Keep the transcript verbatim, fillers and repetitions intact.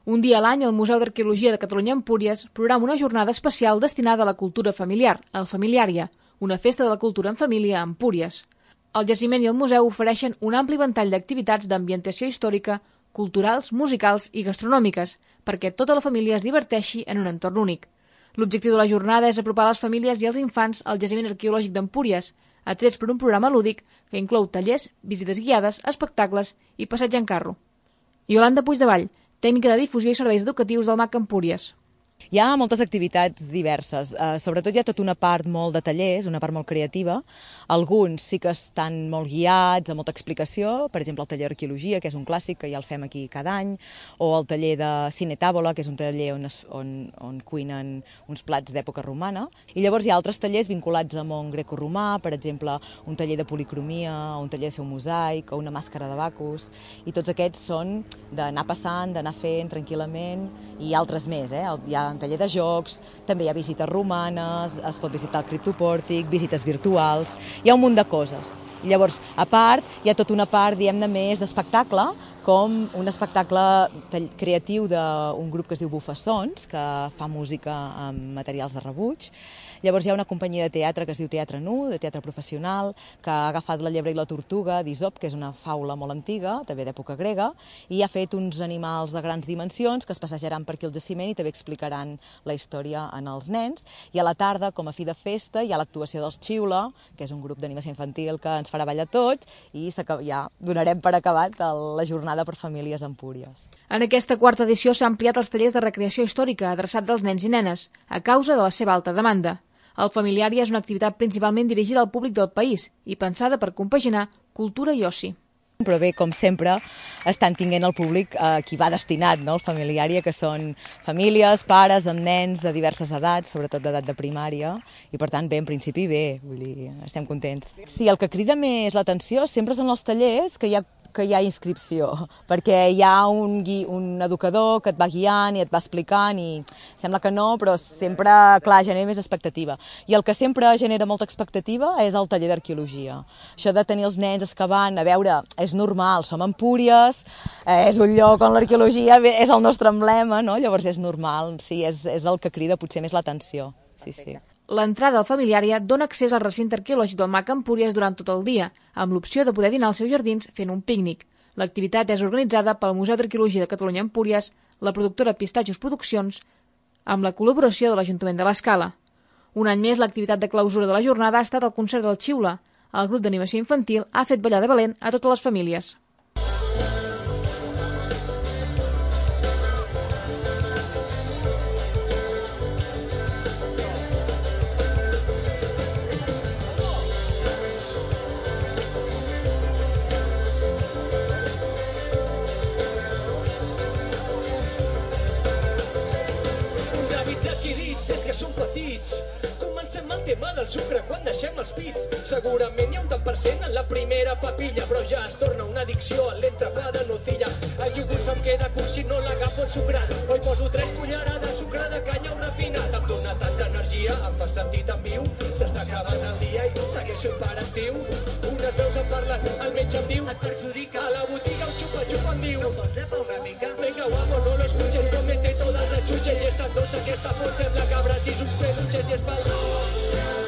Un dia a l'any, el Museu d'Arqueologia de Catalunya Empúries programa una jornada especial destinada a la cultura familiar, el Familiària, una festa de la cultura en família a Empúries. El jaciment i el museu ofereixen un ampli ventall d'activitats d'ambientació històrica, culturals, musicals i gastronòmiques, perquè tota la família es diverteixi en un entorn únic. L'objectiu de la jornada és apropar les famílies i els infants al jaciment arqueològic d'Empúries, atrets per un programa lúdic que inclou tallers, visites guiades, espectacles i passeig en carro. Iolanda Puigdevall, tècnica de difusió i serveis educatius del M A C Empúries. Hi ha moltes activitats diverses, uh, sobretot hi ha tota una part molt de tallers, una part molt creativa. Alguns sí que estan molt guiats, amb molta explicació, per exemple el taller d'arqueologia, que és un clàssic, que ja el fem aquí cada any, o el taller de cinetàbola, que és un taller on, es, on, on cuinen uns plats d'època romana. I llavors hi ha altres tallers vinculats al món grecoromà, per exemple un taller de policromia, o un taller de fer un mosaic, o una màscara de Bacus, i tots aquests són d'anar passant, d'anar fent tranquil·lament, i altres més, eh? Hi ha un taller de jocs, també hi ha visites romanes, es pot visitar el criptopòrtic, visites virtuals, hi ha un munt de coses. I llavors, a part, hi ha tota una part, diguem-ne, més d'espectacle, com un espectacle creatiu d'un grup que es diu Bufassons, que fa música amb materials de rebuig. Llavors hi ha una companyia de teatre que es diu Teatre Nu, de teatre professional, que ha agafat La llebre i la tortuga d'Isop, que és una faula molt antiga, també d'època grega, i ha fet uns animals de grans dimensions que es passejaran per aquí al jaciment i també explicaran la història en els nens. I a la tarda, com a fi de festa, hi ha l'actuació dels Xiula, que és un grup d'animació infantil que ens farà ballar tots, i ja donarem per acabat la jornada per famílies a Empúries. En aquesta quarta edició s'ha ampliat els tallers de recreació històrica adreçats als nens i nenes, a causa de la seva alta demanda. El Familiari és una activitat principalment dirigida al públic del país i pensada per compaginar cultura i oci. Però bé, com sempre, estan tinguent el públic a qui va destinat, no? El Familiari, que són famílies, pares amb nens de diverses edats, sobretot d'edat de primària, i per tant, bé, en principi, bé, vull dir, estem contents. Sí, el que crida més l'atenció sempre són els tallers que hi ha que hi ha inscripció, perquè hi ha un, gui, un educador que et va guiant i et va explicant i sembla que no, però sempre, clar, genera més expectativa. I el que sempre genera molta expectativa és el taller d'arqueologia. Això de tenir els nens excavant, a veure, és normal, som Empúries, eh, és un lloc on l'arqueologia és el nostre emblema, no? Llavors és normal, sí, és, és el que crida potser més l'atenció, sí, sí. L'entrada al Familiària dona accés al recinte arqueològic del M A C Empúries durant tot el dia, amb l'opció de poder dinar als seus jardins fent un pícnic. L'activitat és organitzada pel Museu d'Arqueologia de Catalunya Empúries, la productora Pistatxos Produccions, amb la col·laboració de l'Ajuntament de l'Escala. Un any més, l'activitat de clausura de la jornada ha estat el concert del Xiula. El grup d'animació infantil ha fet ballar de valent a totes les famílies. Comencem el tema del sucre quan deixem els pits. Segurament hi ha un tant per cent en la primera papilla, però ja es torna una addicció a l'entrepà de nocilla. El iogurt se'm queda curt si no l'agafo ensucrat. Oi poso tres cullerades sucre de canya o refinat. Em dóna tanta energia, em fa sentir tan viu. S'està acabant el dia i segueixo imperatiu. Unes veus em parlen, el metge em diu et perjudica. A la botiga un xupa-xupa em diu no pots repa una mica. Venga guapo, no lo escuches, comete todas las chuches. Y estas dos, aquesta pot ser la cabra, si sus peluches y espaldas.